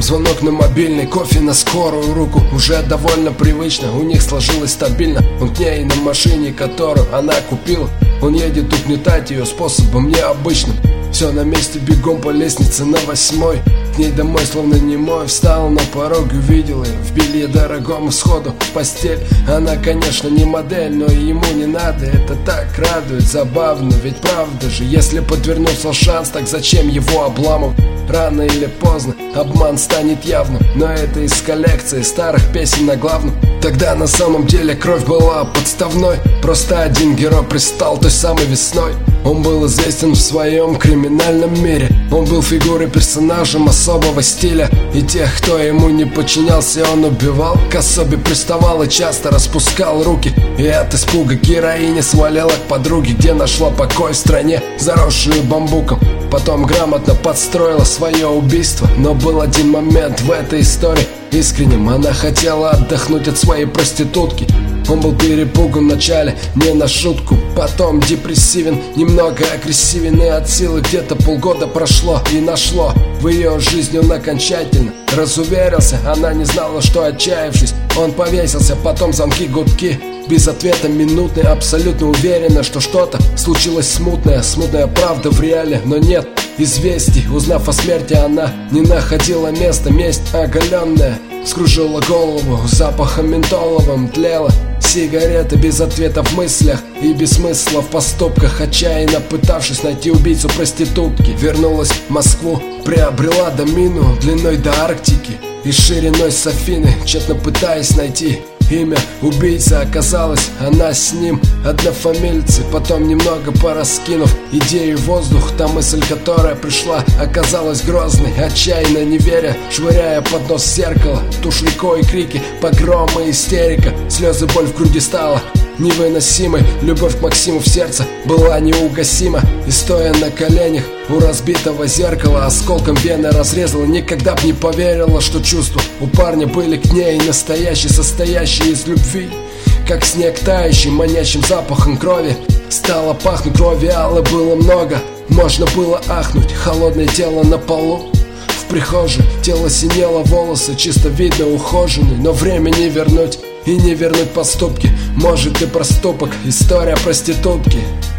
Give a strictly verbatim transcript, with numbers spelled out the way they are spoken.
звонок на мобильный, кофе на скорую руку. Уже довольно привычно, у них сложилось стабильно. Он к ней на машине, которую она купила. Он едет угнетать ее способом необычным. Все на месте, бегом по лестнице на восьмой. К ней домой словно немой. Встал на порог, увидел ее в белье дорогом, сходу в постель. Она, конечно, не модель, но ему не надо. Это так радует, забавно, ведь правда же. Если подвернулся шанс, так зачем его обламывать? Рано или поздно обман станет явным. Но это из коллекции старых песен на главном. Тогда на самом деле кровь была подставной. Просто один герой пристал той самой весной. Он был известен в своем криминальном мире. Он был фигурой, персонажем особого стиля. И тех, кто ему не подчинялся, он убивал. К особе приставал и часто распускал руки. И от испуга героиня свалила к подруге, где нашла покой в стране, заросшую бамбуком. Потом грамотно подстроила свое убийство. Но был один момент в этой истории искренним. Она хотела отдохнуть от своей проститутки. Он был перепуган вначале, не на шутку. Потом депрессивен, немного агрессивен. И от силы где-то полгода прошло. И нашло в ее жизни он окончательно разуверился. Она не знала, что отчаявшись, он повесился. Потом звонки, гудки, без ответа минутный. Абсолютно уверена, что что-то случилось смутное. Смутная правда в реале, но нет известий. Узнав о смерти, она не находила места. Месть оголенная скружила голову, запахом ментоловым тлела сигареты, без ответа в мыслях и без смысла в поступках. Отчаянно пытавшись найти убийцу проститутки, вернулась в Москву, приобрела домину длиной до Арктики и шириной с Афины, тщетно пытаясь найти имя убийцы. Оказалось, она с ним однофамильцы. Потом, немного пораскинув идею в воздух, та мысль, которая пришла, оказалась грозной. Отчаянно не веря, швыряя под нос зеркало, тушь рекой, крики, погромы, истерика. Слезы, боль в груди стала невыносимой. Любовь к Максиму в сердце была неугасима. И стоя на коленях у разбитого зеркала, осколком вены разрезала. Никогда б не поверила, что чувства у парня были к ней настоящие, состоящие из любви. Как снег тающий, манящим запахом крови. Стало пахнуть крови, алой было много. Можно было ахнуть, холодное тело на полу. В прихожей тело синело, волосы чисто видно ухоженные. Но время не вернуть и не вернуть поступки. Может и проступок, история проститутки.